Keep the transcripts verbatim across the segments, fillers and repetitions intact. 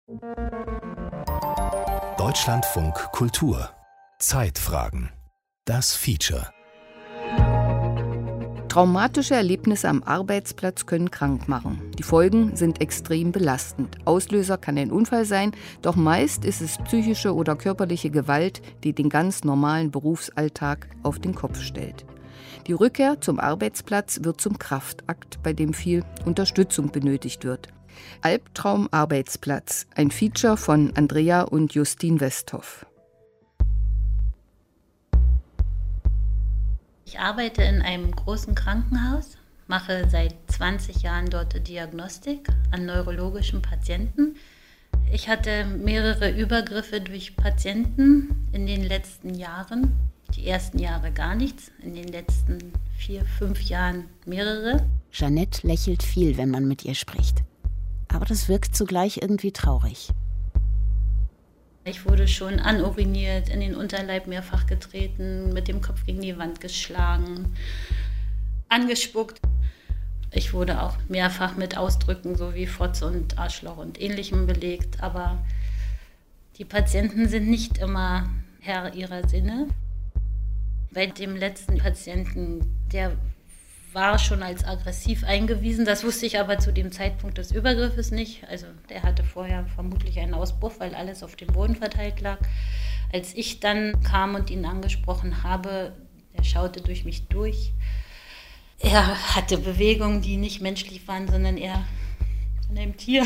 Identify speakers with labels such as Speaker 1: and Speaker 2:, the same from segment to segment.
Speaker 1: Deutschlandfunk Kultur. Zeitfragen. Das Feature.
Speaker 2: Traumatische Erlebnisse am Arbeitsplatz können krank machen. Die Folgen sind extrem belastend. Auslöser kann ein Unfall sein, doch meist ist es psychische oder körperliche Gewalt, die den ganz normalen Berufsalltag auf den Kopf stellt. Die Rückkehr zum Arbeitsplatz wird zum Kraftakt, bei dem viel Unterstützung benötigt wird. Albtraum Arbeitsplatz, ein Feature von Andrea und Justin Westhoff.
Speaker 3: Ich arbeite in einem großen Krankenhaus, mache seit zwanzig Jahren dort Diagnostik an neurologischen Patienten. Ich hatte mehrere Übergriffe durch Patienten in den letzten Jahren. Die ersten Jahre gar nichts, in den letzten vier, fünf Jahren mehrere.
Speaker 4: Jeanette lächelt viel, wenn man mit ihr spricht. Aber das wirkt zugleich irgendwie traurig.
Speaker 3: Ich wurde schon anuriniert, in den Unterleib mehrfach getreten, mit dem Kopf gegen die Wand geschlagen, angespuckt. Ich wurde auch mehrfach mit Ausdrücken so wie Fotze und Arschloch und Ähnlichem belegt. Aber die Patienten sind nicht immer Herr ihrer Sinne. Bei dem letzten Patienten, der war schon als aggressiv eingewiesen. Das wusste ich aber zu dem Zeitpunkt des Übergriffes nicht. Also der hatte vorher vermutlich einen Ausbruch, weil alles auf dem Boden verteilt lag. Als ich dann kam und ihn angesprochen habe, er schaute durch mich durch. Er hatte Bewegungen, die nicht menschlich waren, sondern eher von einem Tier.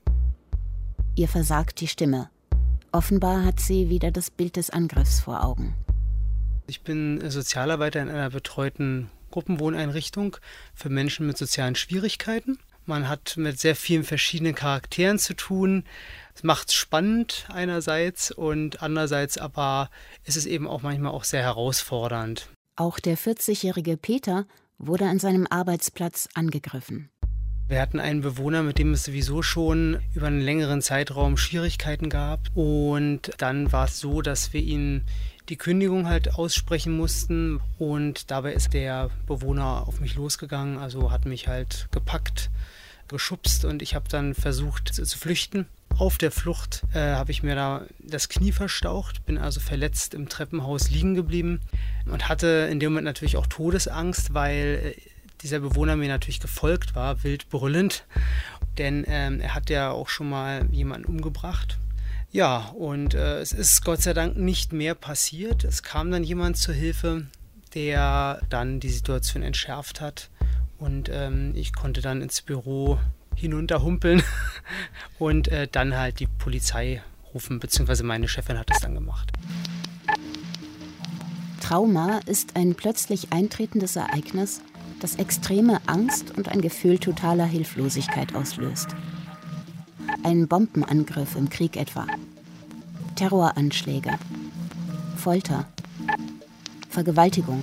Speaker 4: Ihr versagt die Stimme. Offenbar hat sie wieder das Bild des Angriffs vor Augen.
Speaker 5: Ich bin Sozialarbeiter in einer betreuten Gruppenwohneinrichtung für Menschen mit sozialen Schwierigkeiten. Man hat mit sehr vielen verschiedenen Charakteren zu tun. Es macht es spannend einerseits und andererseits aber ist es eben auch manchmal auch sehr herausfordernd.
Speaker 4: Auch der vierzigjährige Peter wurde an seinem Arbeitsplatz angegriffen.
Speaker 5: Wir hatten einen Bewohner, mit dem es sowieso schon über einen längeren Zeitraum Schwierigkeiten gab. Und dann war es so, dass wir ihn die Kündigung halt aussprechen mussten. Und dabei ist der Bewohner auf mich losgegangen, also hat mich halt gepackt, geschubst und ich habe dann versucht zu flüchten. Auf der Flucht äh, habe ich mir da das Knie verstaucht, bin also verletzt im Treppenhaus liegen geblieben und hatte in dem Moment natürlich auch Todesangst, weil äh, dieser Bewohner mir natürlich gefolgt war, wild brüllend, denn ähm, er hat ja auch schon mal jemanden umgebracht. Ja, und äh, es ist Gott sei Dank nicht mehr passiert. Es kam dann jemand zur Hilfe, der dann die Situation entschärft hat und ähm, ich konnte dann ins Büro hinunterhumpeln und äh, dann halt die Polizei rufen, beziehungsweise meine Chefin hat es dann gemacht.
Speaker 4: Trauma ist ein plötzlich eintretendes Ereignis, das extreme Angst und ein Gefühl totaler Hilflosigkeit auslöst. Ein Bombenangriff im Krieg etwa, Terroranschläge, Folter, Vergewaltigung.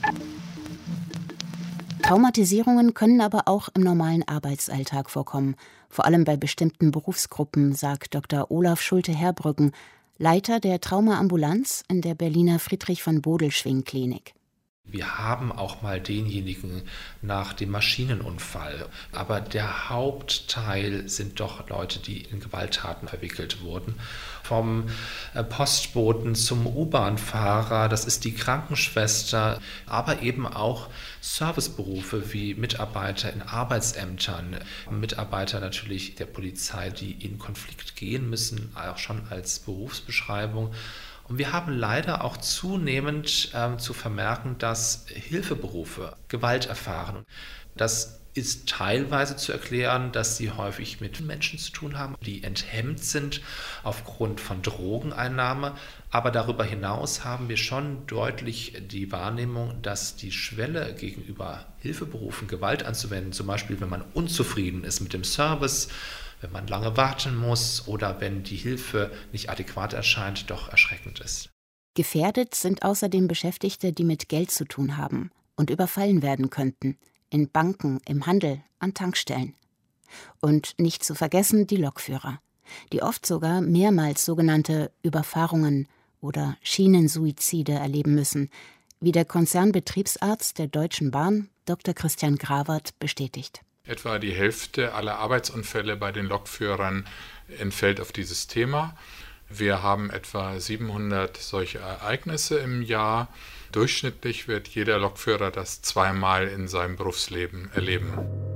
Speaker 4: Traumatisierungen können aber auch im normalen Arbeitsalltag vorkommen, vor allem bei bestimmten Berufsgruppen, sagt Doktor Olaf Schulte-Herbrücken, Leiter der Traumaambulanz in der Berliner Friedrich-von-Bodelschwingh-Klinik.
Speaker 6: Wir haben auch mal denjenigen nach dem Maschinenunfall. Aber der Hauptteil sind doch Leute, die in Gewalttaten verwickelt wurden. Vom Postboten zum U-Bahn-Fahrer, das ist die Krankenschwester, aber eben auch Serviceberufe wie Mitarbeiter in Arbeitsämtern, Mitarbeiter natürlich der Polizei, die in Konflikt gehen müssen, auch schon als Berufsbeschreibung. Und wir haben leider auch zunehmend ähm, zu vermerken, dass Hilfeberufe Gewalt erfahren. Das ist teilweise zu erklären, dass sie häufig mit Menschen zu tun haben, die enthemmt sind aufgrund von Drogeneinnahme. Aber darüber hinaus haben wir schon deutlich die Wahrnehmung, dass die Schwelle gegenüber Hilfeberufen Gewalt anzuwenden, zum Beispiel wenn man unzufrieden ist mit dem Service, wenn man lange warten muss oder wenn die Hilfe nicht adäquat erscheint, doch erschreckend ist.
Speaker 4: Gefährdet sind außerdem Beschäftigte, die mit Geld zu tun haben und überfallen werden könnten. In Banken, im Handel, an Tankstellen. Und nicht zu vergessen die Lokführer, die oft sogar mehrmals sogenannte Überfahrungen oder Schienensuizide erleben müssen, wie der Konzernbetriebsarzt der Deutschen Bahn, Doktor Christian Grawert, bestätigt.
Speaker 7: Etwa die Hälfte aller Arbeitsunfälle bei den Lokführern entfällt auf dieses Thema. Wir haben etwa siebenhundert solche Ereignisse im Jahr. Durchschnittlich wird jeder Lokführer das zweimal in seinem Berufsleben erleben.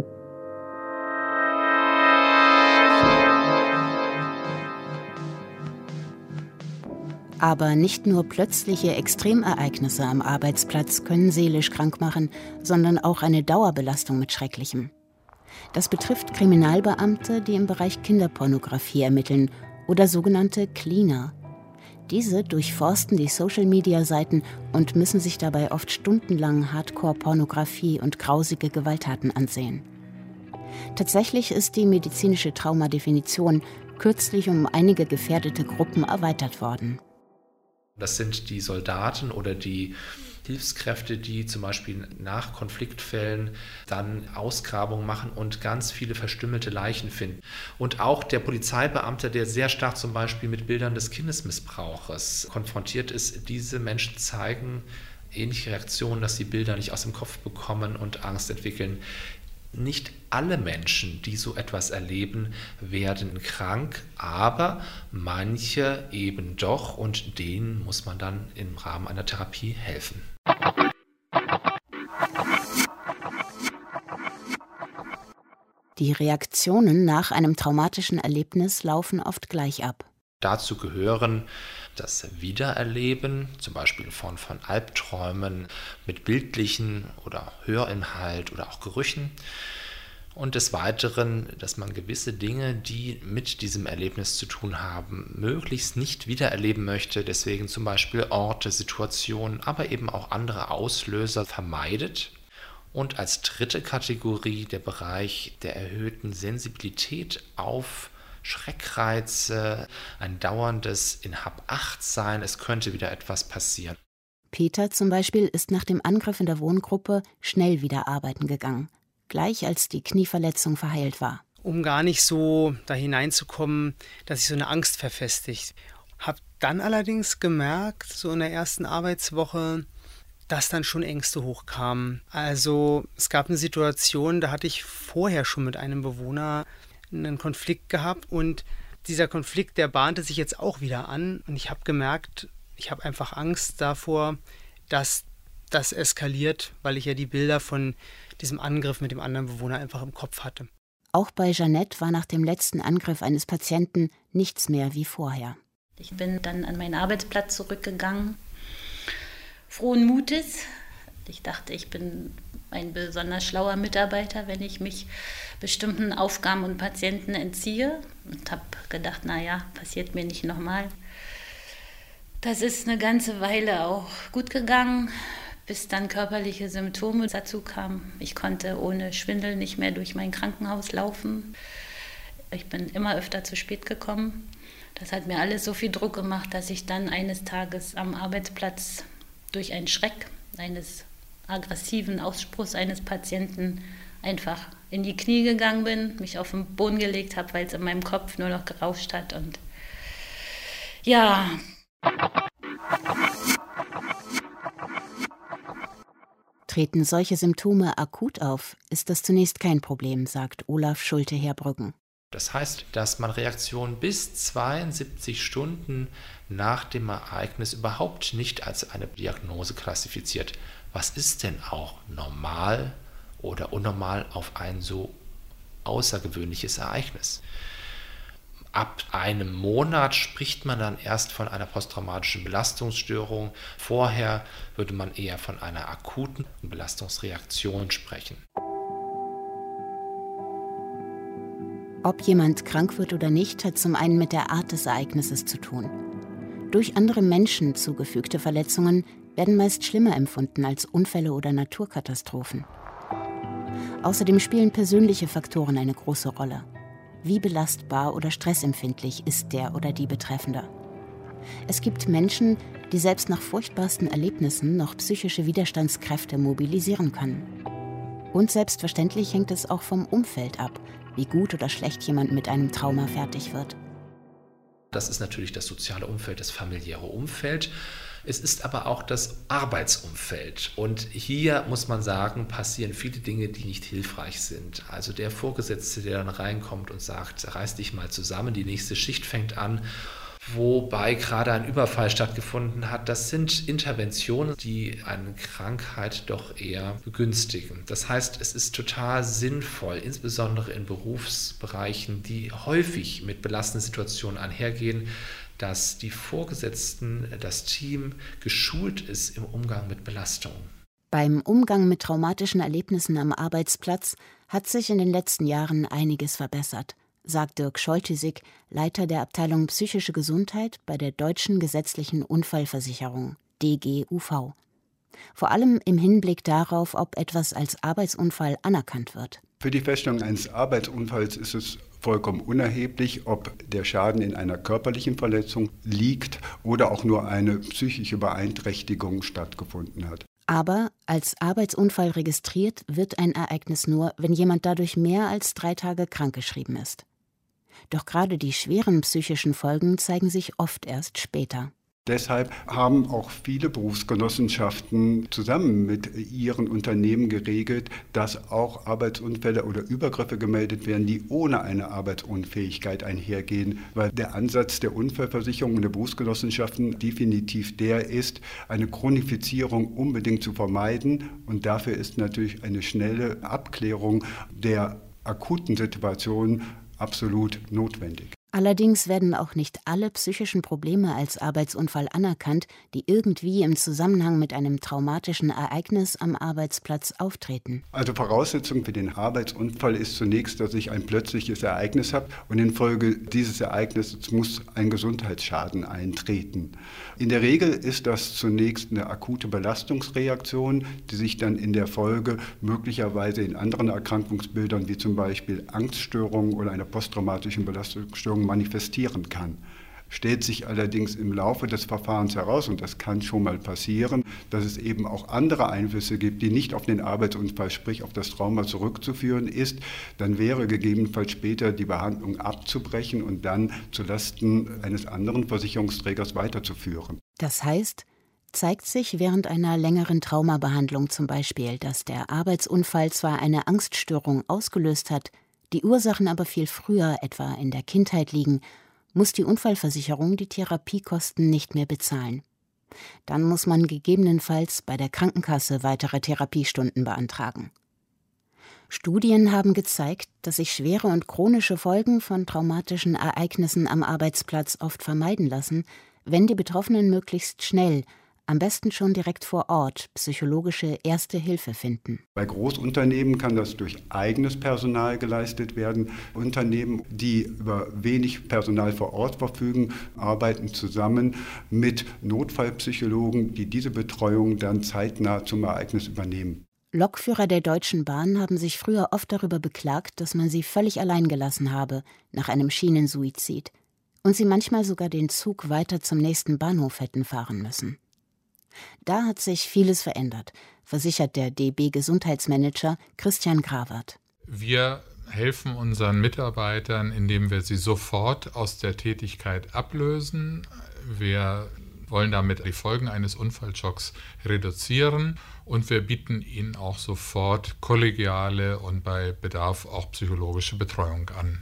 Speaker 4: Aber nicht nur plötzliche Extremereignisse am Arbeitsplatz können seelisch krank machen, sondern auch eine Dauerbelastung mit Schrecklichem. Das betrifft Kriminalbeamte, die im Bereich Kinderpornografie ermitteln, oder sogenannte Cleaner. Diese durchforsten die Social-Media-Seiten und müssen sich dabei oft stundenlang Hardcore-Pornografie und grausige Gewalttaten ansehen. Tatsächlich ist die medizinische Traumadefinition kürzlich um einige gefährdete Gruppen erweitert worden.
Speaker 6: Das sind die Soldaten oder die Hilfskräfte, die zum Beispiel nach Konfliktfällen dann Ausgrabungen machen und ganz viele verstümmelte Leichen finden. Und auch der Polizeibeamte, der sehr stark zum Beispiel mit Bildern des Kindesmissbrauches konfrontiert ist, diese Menschen zeigen ähnliche Reaktionen, dass sie Bilder nicht aus dem Kopf bekommen und Angst entwickeln. Nicht alle Menschen, die so etwas erleben, werden krank, aber manche eben doch, und denen muss man dann im Rahmen einer Therapie helfen.
Speaker 4: Die Reaktionen nach einem traumatischen Erlebnis laufen oft gleich ab.
Speaker 6: Dazu gehören das Wiedererleben, zum Beispiel von, von Albträumen mit bildlichen oder Hörinhalt oder auch Gerüchen. Und des Weiteren, dass man gewisse Dinge, die mit diesem Erlebnis zu tun haben, möglichst nicht wiedererleben möchte. Deswegen zum Beispiel Orte, Situationen, aber eben auch andere Auslöser vermeidet. Und als dritte Kategorie der Bereich der erhöhten Sensibilität auf Schreckreize, ein dauerndes in Hab-Acht-Sein, es könnte wieder etwas passieren.
Speaker 4: Peter zum Beispiel ist nach dem Angriff in der Wohngruppe schnell wieder arbeiten gegangen, gleich als die Knieverletzung verheilt war.
Speaker 5: Um gar nicht so da hineinzukommen, dass sich so eine Angst verfestigt. Hab dann allerdings gemerkt, so in der ersten Arbeitswoche, dass dann schon Ängste hochkamen. Also es gab eine Situation, da hatte ich vorher schon mit einem Bewohner einen Konflikt gehabt und dieser Konflikt, der bahnte sich jetzt auch wieder an und ich habe gemerkt, ich habe einfach Angst davor, dass das eskaliert, weil ich ja die Bilder von diesem Angriff mit dem anderen Bewohner einfach im Kopf hatte.
Speaker 4: Auch bei Jeanette war nach dem letzten Angriff eines Patienten nichts mehr wie vorher.
Speaker 3: Ich bin dann an meinen Arbeitsplatz zurückgegangen, frohen Mutes. Ich dachte, ich bin ein besonders schlauer Mitarbeiter, wenn ich mich bestimmten Aufgaben und Patienten entziehe. Und habe gedacht, naja, passiert mir nicht nochmal. Das ist eine ganze Weile auch gut gegangen, bis dann körperliche Symptome dazu kamen. Ich konnte ohne Schwindel nicht mehr durch mein Krankenhaus laufen. Ich bin immer öfter zu spät gekommen. Das hat mir alles so viel Druck gemacht, dass ich dann eines Tages am Arbeitsplatz durch einen Schreck eines aggressiven Ausspruchs eines Patienten einfach in die Knie gegangen bin, mich auf den Boden gelegt habe, weil es in meinem Kopf nur noch gerauscht hat. Und ja.
Speaker 4: Treten solche Symptome akut auf, ist das zunächst kein Problem, sagt Olaf Schulte-Herbrücken.
Speaker 6: Das heißt, dass man Reaktionen bis zweiundsiebzig Stunden nach dem Ereignis überhaupt nicht als eine Diagnose klassifiziert. Was ist denn auch normal oder unnormal auf ein so außergewöhnliches Ereignis? Ab einem Monat spricht man dann erst von einer posttraumatischen Belastungsstörung. Vorher würde man eher von einer akuten Belastungsreaktion sprechen.
Speaker 4: Ob jemand krank wird oder nicht, hat zum einen mit der Art des Ereignisses zu tun. Durch andere Menschen zugefügte Verletzungen werden meist schlimmer empfunden als Unfälle oder Naturkatastrophen. Außerdem spielen persönliche Faktoren eine große Rolle. Wie belastbar oder stressempfindlich ist der oder die Betreffende? Es gibt Menschen, die selbst nach furchtbarsten Erlebnissen noch psychische Widerstandskräfte mobilisieren können. Und selbstverständlich hängt es auch vom Umfeld ab, wie gut oder schlecht jemand mit einem Trauma fertig wird.
Speaker 6: Das ist natürlich das soziale Umfeld, das familiäre Umfeld. Es ist aber auch das Arbeitsumfeld. Und hier muss man sagen, passieren viele Dinge, die nicht hilfreich sind. Also der Vorgesetzte, der dann reinkommt und sagt, reiß dich mal zusammen, die nächste Schicht fängt an, wobei gerade ein Überfall stattgefunden hat. Das sind Interventionen, die eine Krankheit doch eher begünstigen. Das heißt, es ist total sinnvoll, insbesondere in Berufsbereichen, die häufig mit belastenden Situationen einhergehen, dass die Vorgesetzten, das Team geschult ist im Umgang mit Belastungen.
Speaker 4: Beim Umgang mit traumatischen Erlebnissen am Arbeitsplatz hat sich in den letzten Jahren einiges verbessert, sagt Dirk Scholtisig, Leiter der Abteilung Psychische Gesundheit bei der Deutschen Gesetzlichen Unfallversicherung, D G U V. Vor allem im Hinblick darauf, ob etwas als Arbeitsunfall anerkannt wird.
Speaker 8: Für die Feststellung eines Arbeitsunfalls ist es vollkommen unerheblich, ob der Schaden in einer körperlichen Verletzung liegt oder auch nur eine psychische Beeinträchtigung stattgefunden hat.
Speaker 4: Aber als Arbeitsunfall registriert wird ein Ereignis nur, wenn jemand dadurch mehr als drei Tage krankgeschrieben ist. Doch gerade die schweren psychischen Folgen zeigen sich oft erst später.
Speaker 8: Deshalb haben auch viele Berufsgenossenschaften zusammen mit ihren Unternehmen geregelt, dass auch Arbeitsunfälle oder Übergriffe gemeldet werden, die ohne eine Arbeitsunfähigkeit einhergehen, weil der Ansatz der Unfallversicherung und der Berufsgenossenschaften definitiv der ist, eine Chronifizierung unbedingt zu vermeiden. Und dafür ist natürlich eine schnelle Abklärung der akuten Situation absolut notwendig.
Speaker 4: Allerdings werden auch nicht alle psychischen Probleme als Arbeitsunfall anerkannt, die irgendwie im Zusammenhang mit einem traumatischen Ereignis am Arbeitsplatz auftreten.
Speaker 8: Also Voraussetzung für den Arbeitsunfall ist zunächst, dass ich ein plötzliches Ereignis habe und infolge dieses Ereignisses muss ein Gesundheitsschaden eintreten. In der Regel ist das zunächst eine akute Belastungsreaktion, die sich dann in der Folge möglicherweise in anderen Erkrankungsbildern wie zum Beispiel Angststörungen oder einer posttraumatischen Belastungsstörung manifestieren kann. Stellt sich allerdings im Laufe des Verfahrens heraus, und das kann schon mal passieren, dass es eben auch andere Einflüsse gibt, die nicht auf den Arbeitsunfall, sprich auf das Trauma zurückzuführen ist, dann wäre gegebenenfalls später die Behandlung abzubrechen und dann zulasten eines anderen Versicherungsträgers weiterzuführen.
Speaker 4: Das heißt, zeigt sich während einer längeren Traumabehandlung zum Beispiel, dass der Arbeitsunfall zwar eine Angststörung ausgelöst hat, die Ursachen aber viel früher, etwa in der Kindheit, liegen, muss die Unfallversicherung die Therapiekosten nicht mehr bezahlen. Dann muss man gegebenenfalls bei der Krankenkasse weitere Therapiestunden beantragen. Studien haben gezeigt, dass sich schwere und chronische Folgen von traumatischen Ereignissen am Arbeitsplatz oft vermeiden lassen, wenn die Betroffenen möglichst schnell, am besten schon direkt vor Ort, psychologische Erste Hilfe finden.
Speaker 8: Bei Großunternehmen kann das durch eigenes Personal geleistet werden. Unternehmen, die über wenig Personal vor Ort verfügen, arbeiten zusammen mit Notfallpsychologen, die diese Betreuung dann zeitnah zum Ereignis übernehmen.
Speaker 4: Lokführer der Deutschen Bahn haben sich früher oft darüber beklagt, dass man sie völlig allein gelassen habe nach einem Schienensuizid und sie manchmal sogar den Zug weiter zum nächsten Bahnhof hätten fahren müssen. Da hat sich vieles verändert, versichert der D B-Gesundheitsmanager Christian Grawert.
Speaker 7: Wir helfen unseren Mitarbeitern, indem wir sie sofort aus der Tätigkeit ablösen. Wir wollen damit die Folgen eines Unfallschocks reduzieren und wir bieten ihnen auch sofort kollegiale und bei Bedarf auch psychologische Betreuung an.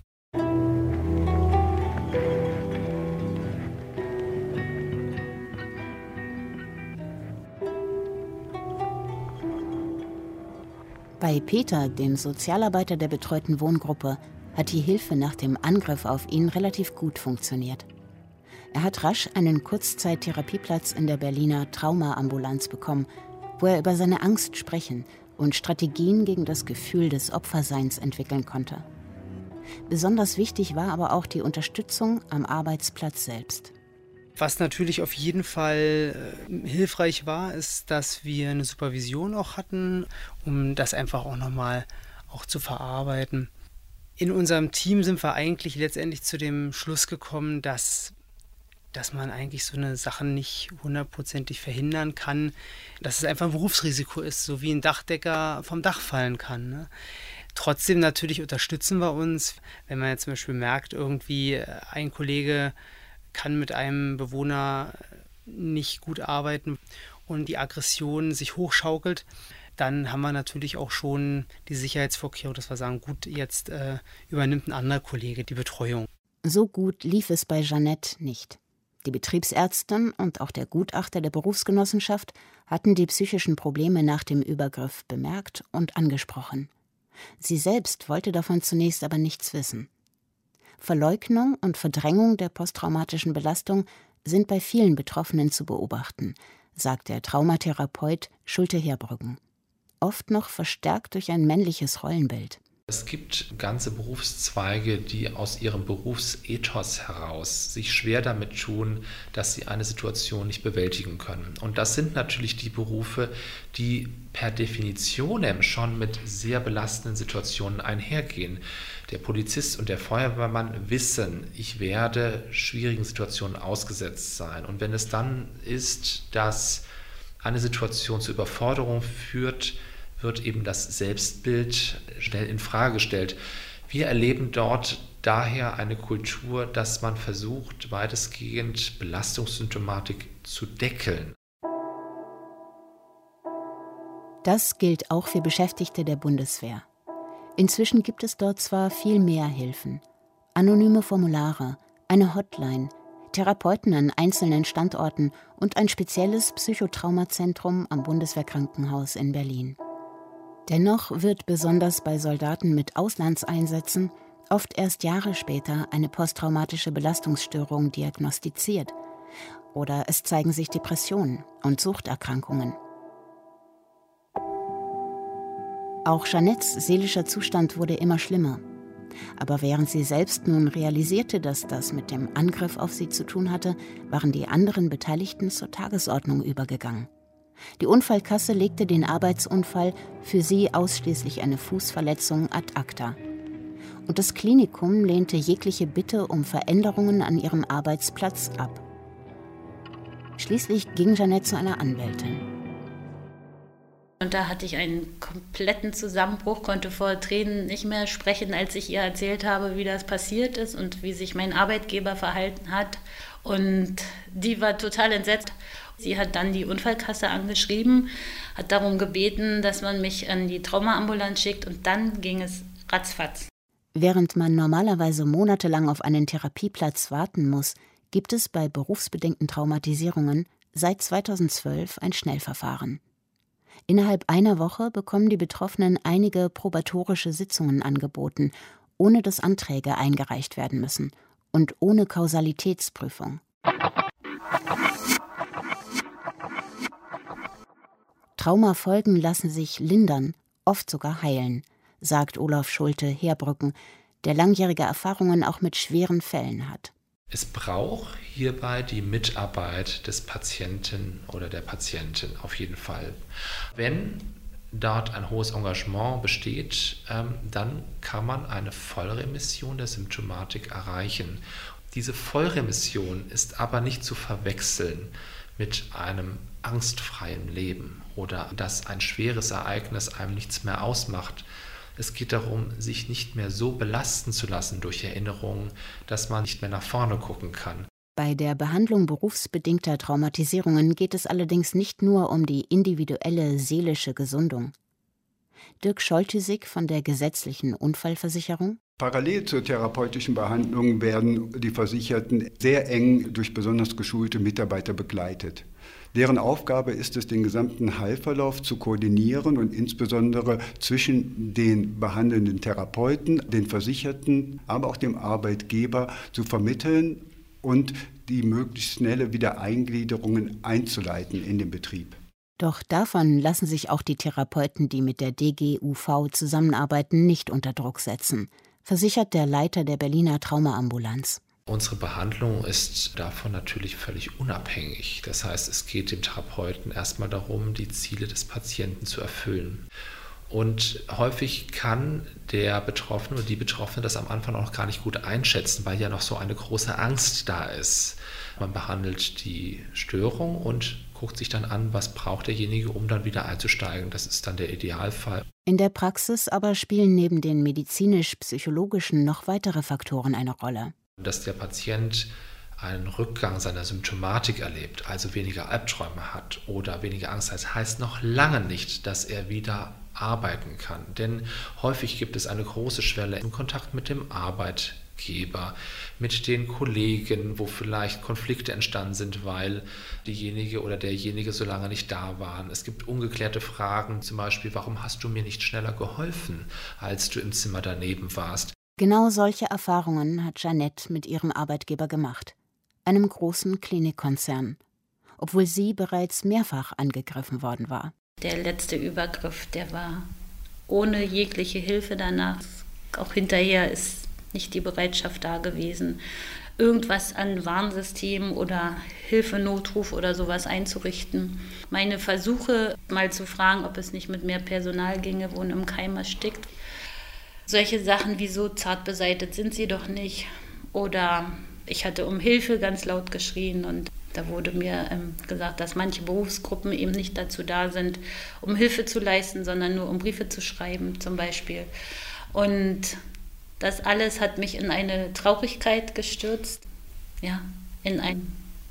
Speaker 4: Bei Peter, dem Sozialarbeiter der betreuten Wohngruppe, hat die Hilfe nach dem Angriff auf ihn relativ gut funktioniert. Er hat rasch einen Kurzzeit-Therapieplatz in der Berliner Traumaambulanz bekommen, wo er über seine Angst sprechen und Strategien gegen das Gefühl des Opferseins entwickeln konnte. Besonders wichtig war aber auch die Unterstützung am Arbeitsplatz selbst.
Speaker 5: Was natürlich auf jeden Fall äh, hilfreich war, ist, dass wir eine Supervision auch hatten, um das einfach auch nochmal auch zu verarbeiten. In unserem Team sind wir eigentlich letztendlich zu dem Schluss gekommen, dass, dass man eigentlich so eine Sache nicht hundertprozentig verhindern kann, dass es einfach ein Berufsrisiko ist, so wie ein Dachdecker vom Dach fallen kann, ne? Trotzdem natürlich unterstützen wir uns, wenn man jetzt zum Beispiel merkt, irgendwie ein Kollege kann mit einem Bewohner nicht gut arbeiten und die Aggression sich hochschaukelt, dann haben wir natürlich auch schon die Sicherheitsvorkehrung, dass wir sagen, gut, jetzt äh, übernimmt ein anderer Kollege die Betreuung.
Speaker 4: So gut lief es bei Jeanette nicht. Die Betriebsärztin und auch der Gutachter der Berufsgenossenschaft hatten die psychischen Probleme nach dem Übergriff bemerkt und angesprochen. Sie selbst wollte davon zunächst aber nichts wissen. Verleugnung und Verdrängung der posttraumatischen Belastung sind bei vielen Betroffenen zu beobachten, sagt der Traumatherapeut Schulte-Herbruggen. Oft noch verstärkt durch ein männliches Rollenbild.
Speaker 6: Es gibt ganze Berufszweige, die aus ihrem Berufsethos heraus sich schwer damit tun, dass sie eine Situation nicht bewältigen können. Und das sind natürlich die Berufe, die per Definition schon mit sehr belastenden Situationen einhergehen. Der Polizist und der Feuerwehrmann wissen, ich werde schwierigen Situationen ausgesetzt sein. Und wenn es dann ist, dass eine Situation zur Überforderung führt, wird eben das Selbstbild schnell in Frage gestellt. Wir erleben dort daher eine Kultur, dass man versucht, weitestgehend Belastungssymptomatik zu deckeln.
Speaker 4: Das gilt auch für Beschäftigte der Bundeswehr. Inzwischen gibt es dort zwar viel mehr Hilfen. Anonyme Formulare, eine Hotline, Therapeuten an einzelnen Standorten und ein spezielles Psychotraumazentrum am Bundeswehrkrankenhaus in Berlin. Dennoch wird besonders bei Soldaten mit Auslandseinsätzen oft erst Jahre später eine posttraumatische Belastungsstörung diagnostiziert. Oder es zeigen sich Depressionen und Suchterkrankungen. Auch Jeanettes seelischer Zustand wurde immer schlimmer. Aber während sie selbst nun realisierte, dass das mit dem Angriff auf sie zu tun hatte, waren die anderen Beteiligten zur Tagesordnung übergegangen. Die Unfallkasse legte den Arbeitsunfall, für sie ausschließlich eine Fußverletzung, ad acta. Und das Klinikum lehnte jegliche Bitte um Veränderungen an ihrem Arbeitsplatz ab. Schließlich ging Jeanette zu einer Anwältin.
Speaker 3: Und da hatte ich einen kompletten Zusammenbruch, konnte vor Tränen nicht mehr sprechen, als ich ihr erzählt habe, wie das passiert ist und wie sich mein Arbeitgeber verhalten hat. Und die war total entsetzt. Sie hat dann die Unfallkasse angeschrieben, hat darum gebeten, dass man mich an die Traumaambulanz schickt und dann ging es ratzfatz.
Speaker 4: Während man normalerweise monatelang auf einen Therapieplatz warten muss, gibt es bei berufsbedingten Traumatisierungen seit zweitausendzwölf ein Schnellverfahren. Innerhalb einer Woche bekommen die Betroffenen einige probatorische Sitzungen angeboten, ohne dass Anträge eingereicht werden müssen und ohne Kausalitätsprüfung. Traumafolgen lassen sich lindern, oft sogar heilen, sagt Olaf Schulte-Herbruggen, der langjährige Erfahrungen auch mit schweren Fällen hat.
Speaker 6: Es braucht hierbei die Mitarbeit des Patienten oder der Patientin auf jeden Fall. Wenn dort ein hohes Engagement besteht, ähm, dann kann man eine Vollremission der Symptomatik erreichen. Diese Vollremission ist aber nicht zu verwechseln mit einem angstfreien Leben oder dass ein schweres Ereignis einem nichts mehr ausmacht. Es geht darum, sich nicht mehr so belasten zu lassen durch Erinnerungen, dass man nicht mehr nach vorne gucken kann.
Speaker 4: Bei der Behandlung berufsbedingter Traumatisierungen geht es allerdings nicht nur um die individuelle seelische Gesundung. Dirk Scholtysik von der gesetzlichen Unfallversicherung.
Speaker 8: Parallel zur therapeutischen Behandlung werden die Versicherten sehr eng durch besonders geschulte Mitarbeiter begleitet. Deren Aufgabe ist es, den gesamten Heilverlauf zu koordinieren und insbesondere zwischen den behandelnden Therapeuten, den Versicherten, aber auch dem Arbeitgeber zu vermitteln und die möglichst schnelle Wiedereingliederungen einzuleiten in den Betrieb.
Speaker 4: Doch davon lassen sich auch die Therapeuten, die mit der D G U V zusammenarbeiten, nicht unter Druck setzen, versichert der Leiter der Berliner Traumaambulanz.
Speaker 6: Unsere Behandlung ist davon natürlich völlig unabhängig. Das heißt, es geht dem Therapeuten erstmal darum, die Ziele des Patienten zu erfüllen. Und häufig kann der Betroffene oder die Betroffene das am Anfang auch noch gar nicht gut einschätzen, weil ja noch so eine große Angst da ist. Man behandelt die Störung und guckt sich dann an, was braucht derjenige, um dann wieder einzusteigen. Das ist dann der Idealfall.
Speaker 4: In der Praxis aber spielen neben den medizinisch-psychologischen noch weitere Faktoren eine Rolle.
Speaker 6: Dass der Patient einen Rückgang seiner Symptomatik erlebt, also weniger Albträume hat oder weniger Angst hat, das heißt noch lange nicht, dass er wieder arbeiten kann. Denn häufig gibt es eine große Schwelle im Kontakt mit dem Arbeitgeber, mit den Kollegen, wo vielleicht Konflikte entstanden sind, weil diejenige oder derjenige so lange nicht da waren. Es gibt ungeklärte Fragen, zum Beispiel, warum hast du mir nicht schneller geholfen, als du im Zimmer daneben warst?
Speaker 4: Genau solche Erfahrungen hat Jeanette mit ihrem Arbeitgeber gemacht, einem großen Klinikkonzern, obwohl sie bereits mehrfach angegriffen worden war.
Speaker 3: Der letzte Übergriff, der war ohne jegliche Hilfe danach. Auch hinterher ist nicht die Bereitschaft da gewesen, irgendwas an Warnsystem oder Hilfenotruf oder sowas einzurichten. Meine Versuche, mal zu fragen, ob es nicht mit mehr Personal ginge, wurden im Keim erstickt. Solche Sachen wie so zart beseitet sind sie doch nicht. Oder ich hatte um Hilfe ganz laut geschrien und da wurde mir ähm, gesagt, dass manche Berufsgruppen eben nicht dazu da sind, um Hilfe zu leisten, sondern nur um Briefe zu schreiben zum Beispiel. Und das alles hat mich in eine Traurigkeit gestürzt, ja, in ein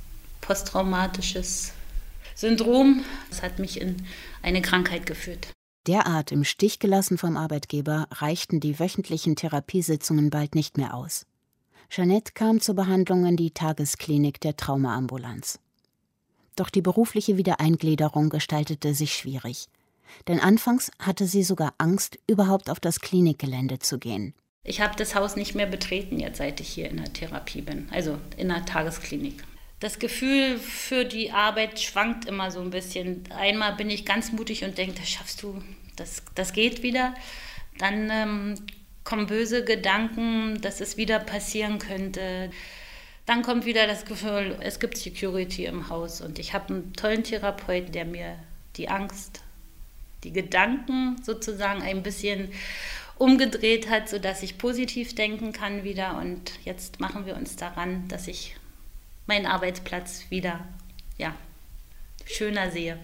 Speaker 3: posttraumatisches Syndrom. Das hat mich in eine Krankheit geführt.
Speaker 4: Derart im Stich gelassen vom Arbeitgeber reichten die wöchentlichen Therapiesitzungen bald nicht mehr aus. Jeanette kam zur Behandlung in die Tagesklinik der Traumaambulanz. Doch die berufliche Wiedereingliederung gestaltete sich schwierig. Denn anfangs hatte sie sogar Angst, überhaupt auf das Klinikgelände zu gehen.
Speaker 3: Ich habe das Haus nicht mehr betreten, jetzt seit ich hier in der Therapie bin, also in der Tagesklinik. Das Gefühl für die Arbeit schwankt immer so ein bisschen. Einmal bin ich ganz mutig und denke, das schaffst du, das, das geht wieder. Dann ähm, kommen böse Gedanken, dass es wieder passieren könnte. Dann kommt wieder das Gefühl, es gibt Security im Haus und ich habe einen tollen Therapeuten, der mir die Angst, die Gedanken sozusagen ein bisschen umgedreht hat, sodass ich positiv denken kann wieder. Und jetzt machen wir uns daran, dass ich meinen Arbeitsplatz wieder, ja, schöner sehe.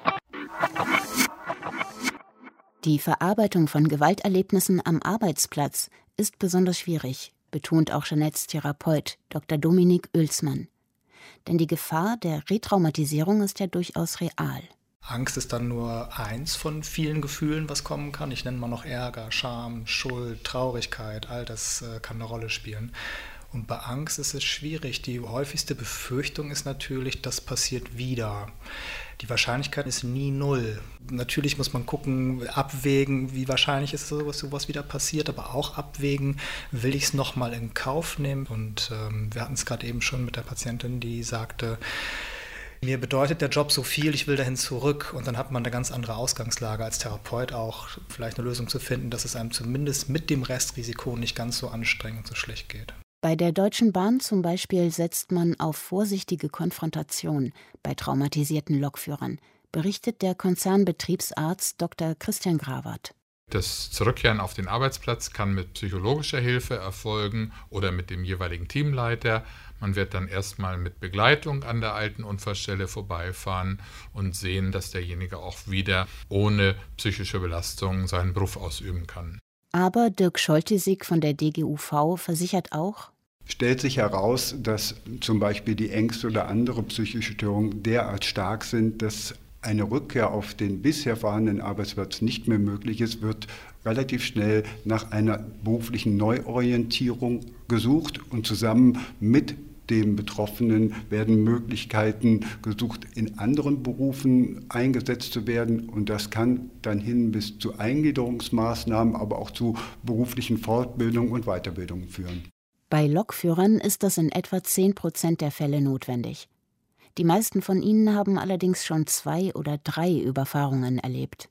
Speaker 4: Die Verarbeitung von Gewalterlebnissen am Arbeitsplatz ist besonders schwierig, betont auch Jeanettes Therapeut, Doktor Dominik Oelsmann. Denn die Gefahr der Retraumatisierung ist ja durchaus real.
Speaker 9: Angst ist dann nur eins von vielen Gefühlen, was kommen kann. Ich nenne mal noch Ärger, Scham, Schuld, Traurigkeit, all das äh, kann eine Rolle spielen. Und bei Angst ist es schwierig. Die häufigste Befürchtung ist natürlich, das passiert wieder. Die Wahrscheinlichkeit ist nie null. Natürlich muss man gucken, abwägen, wie wahrscheinlich ist sowas, sowas wieder passiert, aber auch abwägen, will ich es nochmal in Kauf nehmen. Und ähm, wir hatten es gerade eben schon mit der Patientin, die sagte, mir bedeutet der Job so viel, ich will dahin zurück. Und dann hat man eine ganz andere Ausgangslage als Therapeut auch, vielleicht eine Lösung zu finden, dass es einem zumindest mit dem Restrisiko nicht ganz so anstrengend und so schlecht geht.
Speaker 4: Bei der Deutschen Bahn zum Beispiel setzt man auf vorsichtige Konfrontation bei traumatisierten Lokführern, berichtet der Konzernbetriebsarzt Doktor Christian Grawert.
Speaker 7: Das Zurückkehren auf den Arbeitsplatz kann mit psychologischer Hilfe erfolgen oder mit dem jeweiligen Teamleiter. Man wird dann erstmal mit Begleitung an der alten Unfallstelle vorbeifahren und sehen, dass derjenige auch wieder ohne psychische Belastung seinen Beruf ausüben kann.
Speaker 4: Aber Dirk Scholtesig von der D G U V versichert auch,
Speaker 8: stellt sich heraus, dass zum Beispiel die Ängste oder andere psychische Störungen derart stark sind, dass eine Rückkehr auf den bisher vorhandenen Arbeitsplatz nicht mehr möglich ist, wird relativ schnell nach einer beruflichen Neuorientierung gesucht und zusammen mit dem Betroffenen werden Möglichkeiten gesucht, in anderen Berufen eingesetzt zu werden. Und das kann dann hin bis zu Eingliederungsmaßnahmen, aber auch zu beruflichen Fortbildungen und Weiterbildungen führen.
Speaker 4: Bei Lokführern ist das in etwa zehn Prozent der Fälle notwendig. Die meisten von ihnen haben allerdings schon zwei oder drei Überfahrungen erlebt.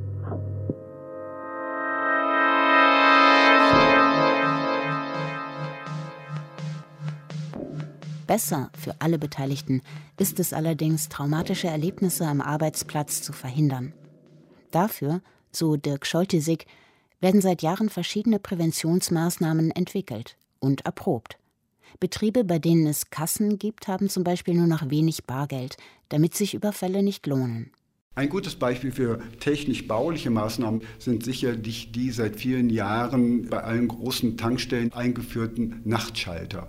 Speaker 4: Besser für alle Beteiligten ist es allerdings, traumatische Erlebnisse am Arbeitsplatz zu verhindern. Dafür, so Dirk Scholtesig, werden seit Jahren verschiedene Präventionsmaßnahmen entwickelt und erprobt. Betriebe, bei denen es Kassen gibt, haben zum Beispiel nur noch wenig Bargeld, damit sich Überfälle nicht lohnen.
Speaker 8: Ein gutes Beispiel für technisch-bauliche Maßnahmen sind sicherlich die seit vielen Jahren bei allen großen Tankstellen eingeführten Nachtschalter.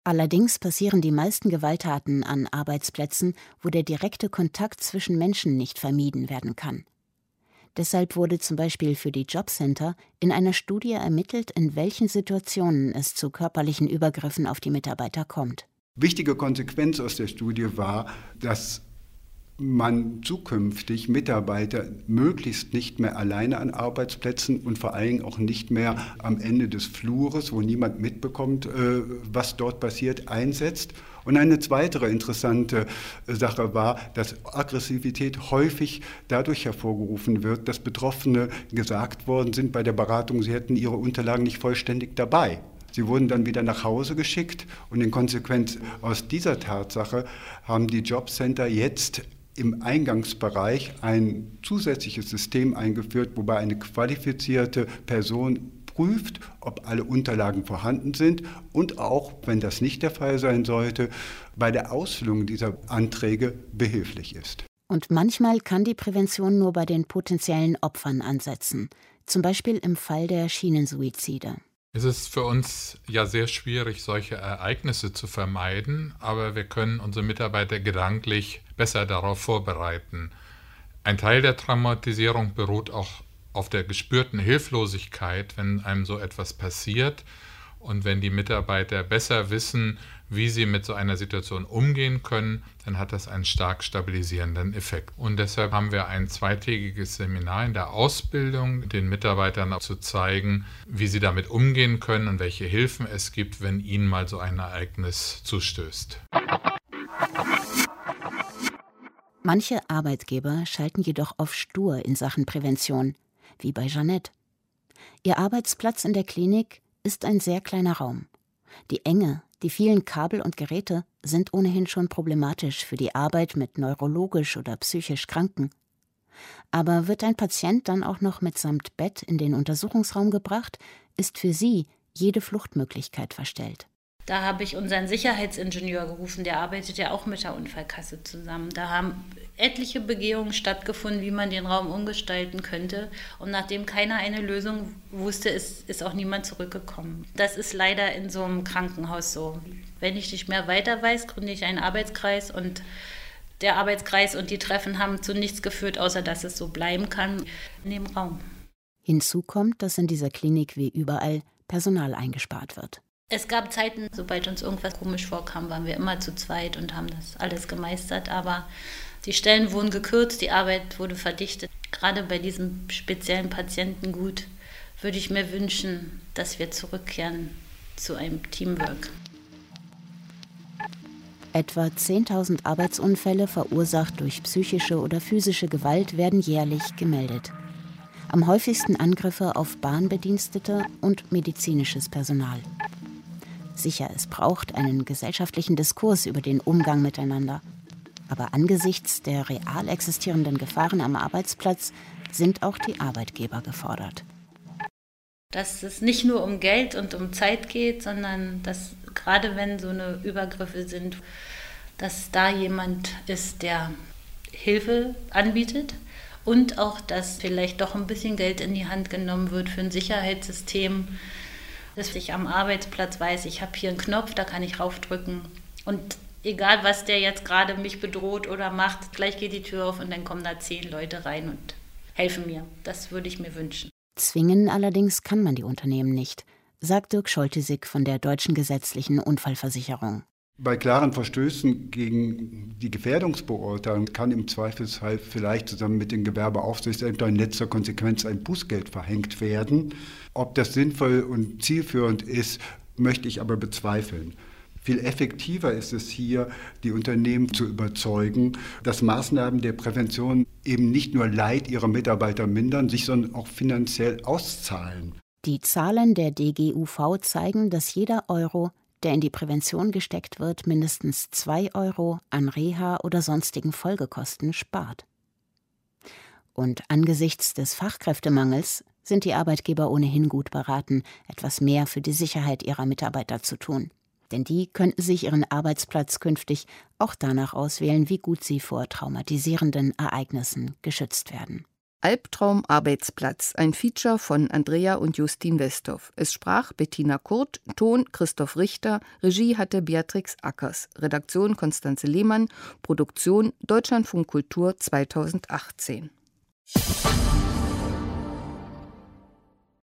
Speaker 4: Allerdings passieren die meisten Gewalttaten an Arbeitsplätzen, wo der direkte Kontakt zwischen Menschen nicht vermieden werden kann. Deshalb wurde zum Beispiel für die Jobcenter in einer Studie ermittelt, in welchen Situationen es zu körperlichen Übergriffen auf die Mitarbeiter kommt.
Speaker 8: Wichtige Konsequenz aus der Studie war, dass man zukünftig Mitarbeiter möglichst nicht mehr alleine an Arbeitsplätzen und vor allem auch nicht mehr am Ende des Flures, wo niemand mitbekommt, was dort passiert, einsetzt. Und eine zweite interessante Sache war, dass Aggressivität häufig dadurch hervorgerufen wird, dass Betroffene gesagt worden sind bei der Beratung, sie hätten ihre Unterlagen nicht vollständig dabei. Sie wurden dann wieder nach Hause geschickt und in Konsequenz aus dieser Tatsache haben die Jobcenter jetzt im Eingangsbereich ein zusätzliches System eingeführt, wobei eine qualifizierte Person prüft, ob alle Unterlagen vorhanden sind und auch, wenn das nicht der Fall sein sollte, bei der Ausfüllung dieser Anträge behilflich ist.
Speaker 4: Und manchmal kann die Prävention nur bei den potenziellen Opfern ansetzen, zum Beispiel im Fall der Schienensuizide.
Speaker 7: Es ist für uns ja sehr schwierig, solche Ereignisse zu vermeiden, aber wir können unsere Mitarbeiter gedanklich besser darauf vorbereiten. Ein Teil der Traumatisierung beruht auch auf der gespürten Hilflosigkeit, wenn einem so etwas passiert. Und wenn die Mitarbeiter besser wissen, wie sie mit so einer Situation umgehen können, dann hat das einen stark stabilisierenden Effekt. Und deshalb haben wir ein zweitägiges Seminar in der Ausbildung, den Mitarbeitern auch zu zeigen, wie sie damit umgehen können und welche Hilfen es gibt, wenn ihnen mal so ein Ereignis zustößt.
Speaker 4: Manche Arbeitgeber schalten jedoch auf stur in Sachen Prävention, wie bei Jeanette. Ihr Arbeitsplatz in der Klinik ist ein sehr kleiner Raum. Die Enge, die vielen Kabel und Geräte sind ohnehin schon problematisch für die Arbeit mit neurologisch oder psychisch Kranken. Aber wird ein Patient dann auch noch mitsamt Bett in den Untersuchungsraum gebracht, ist für sie jede Fluchtmöglichkeit verstellt.
Speaker 3: Da habe ich unseren Sicherheitsingenieur gerufen, der arbeitet ja auch mit der Unfallkasse zusammen. Da haben etliche Begehungen stattgefunden, wie man den Raum umgestalten könnte. Und nachdem keiner eine Lösung wusste, ist, ist auch niemand zurückgekommen. Das ist leider in so einem Krankenhaus so. Wenn ich nicht mehr weiter weiß, gründe ich einen Arbeitskreis und der Arbeitskreis und die Treffen haben zu nichts geführt, außer dass es so bleiben kann in dem Raum.
Speaker 4: Hinzu kommt, dass in dieser Klinik wie überall Personal eingespart wird.
Speaker 3: Es gab Zeiten, sobald uns irgendwas komisch vorkam, waren wir immer zu zweit und haben das alles gemeistert. Aber die Stellen wurden gekürzt, die Arbeit wurde verdichtet. Gerade bei diesem speziellen Patientengut würde ich mir wünschen, dass wir zurückkehren zu einem Teamwork.
Speaker 4: Etwa zehntausend Arbeitsunfälle, verursacht durch psychische oder physische Gewalt, werden jährlich gemeldet. Am häufigsten Angriffe auf Bahnbedienstete und medizinisches Personal. Sicher, es braucht einen gesellschaftlichen Diskurs über den Umgang miteinander. Aber angesichts der real existierenden Gefahren am Arbeitsplatz sind auch die Arbeitgeber gefordert.
Speaker 3: Dass es nicht nur um Geld und um Zeit geht, sondern dass gerade wenn so eine Übergriffe sind, dass da jemand ist, der Hilfe anbietet und auch, dass vielleicht doch ein bisschen Geld in die Hand genommen wird für ein Sicherheitssystem, dass ich am Arbeitsplatz weiß, ich habe hier einen Knopf, da kann ich raufdrücken und egal, was der jetzt gerade mich bedroht oder macht, gleich geht die Tür auf und dann kommen da zehn Leute rein und helfen mir. Das würde ich mir wünschen.
Speaker 4: Zwingen allerdings kann man die Unternehmen nicht, sagt Dirk Scholtesig von der Deutschen Gesetzlichen Unfallversicherung.
Speaker 8: Bei klaren Verstößen gegen die Gefährdungsbeurteilung kann im Zweifelsfall vielleicht zusammen mit den Gewerbeaufsichtsämtern in letzter Konsequenz ein Bußgeld verhängt werden. Ob das sinnvoll und zielführend ist, möchte ich aber bezweifeln. Viel effektiver ist es hier, die Unternehmen zu überzeugen, dass Maßnahmen der Prävention eben nicht nur Leid ihrer Mitarbeiter mindern, sich sondern auch finanziell auszahlen.
Speaker 4: Die Zahlen der D G U V zeigen, dass jeder Euro, der in die Prävention gesteckt wird, mindestens zwei Euro an Reha oder sonstigen Folgekosten spart. Und angesichts des Fachkräftemangels sind die Arbeitgeber ohnehin gut beraten, etwas mehr für die Sicherheit ihrer Mitarbeiter zu tun. Denn die könnten sich ihren Arbeitsplatz künftig auch danach auswählen, wie gut sie vor traumatisierenden Ereignissen geschützt werden.
Speaker 2: Albtraum Arbeitsplatz, ein Feature von Andrea und Justin Westhoff. Es sprach Bettina Kurt, Ton Christoph Richter, Regie hatte Beatrix Ackers, Redaktion Konstanze Lehmann, Produktion Deutschlandfunk Kultur zweitausendachtzehn.